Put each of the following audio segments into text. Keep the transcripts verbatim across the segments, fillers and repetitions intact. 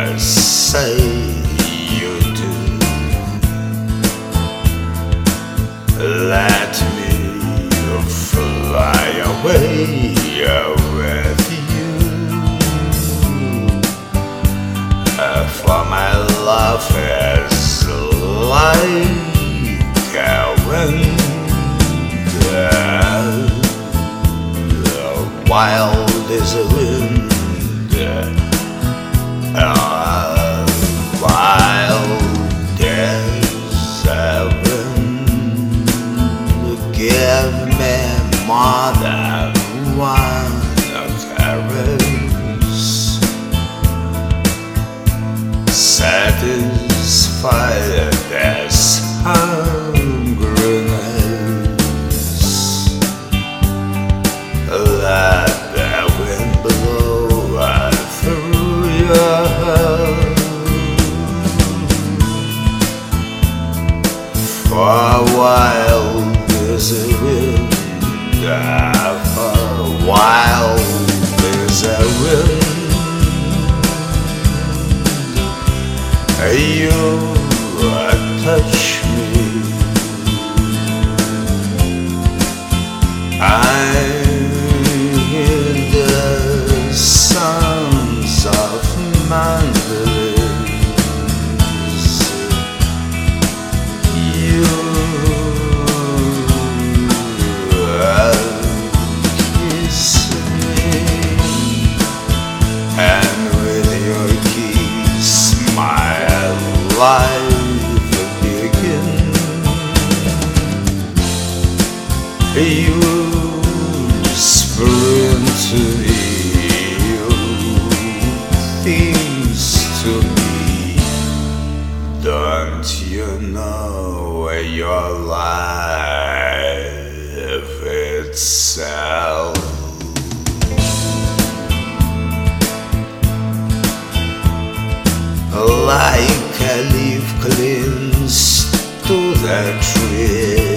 say you do. Let me fly away with you, for my love is like a wind, wild as a wind. Uh, wild as a wind. Give me more than one caress, satisfy this hungriness. Let the wind blow through your heart. For wild is a wind, for wild is a wind. You touch me, I hear the sounds of mandolins. You kiss me, and with your kiss my life begins. You whisper into me, you things to me. Don't you know your life itself? Like a leaf clings to the tree.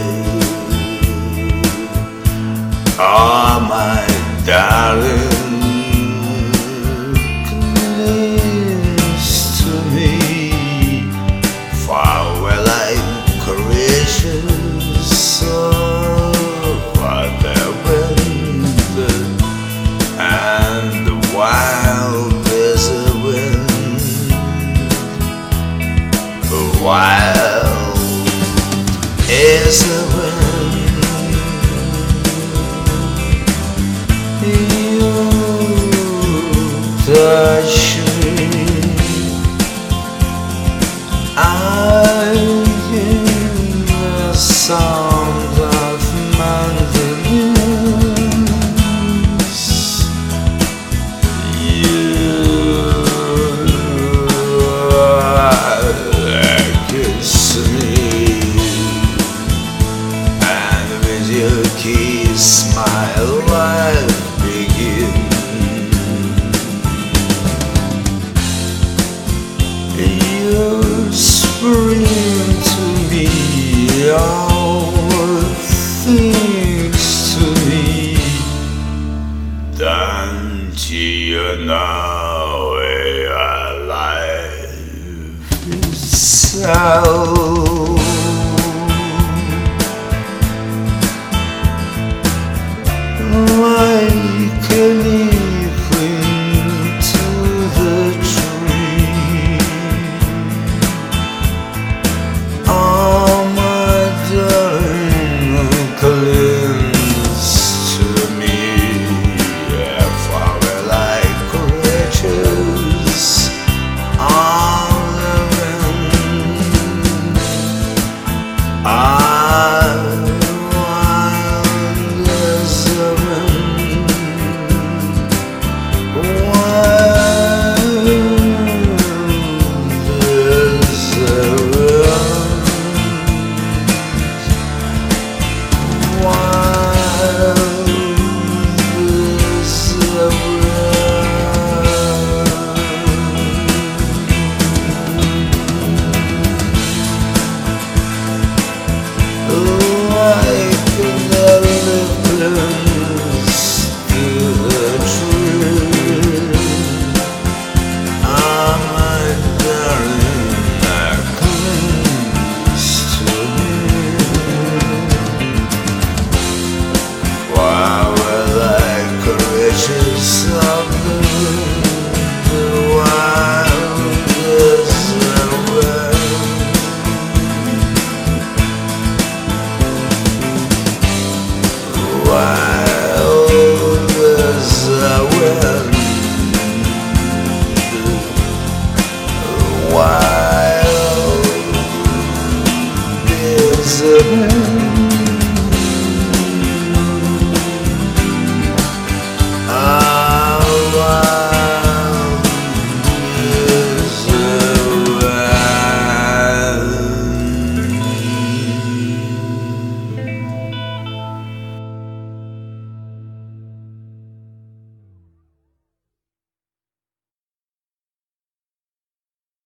Oh, my darling, clings to me. Far away like creatures, so far the wind, and the wild is a wind. Wild is a wind. You touch me, I hear the sound of mandolins. You kiss me, and with your kiss my life begins. You spring to me, all things to me. Don't you know your life itself?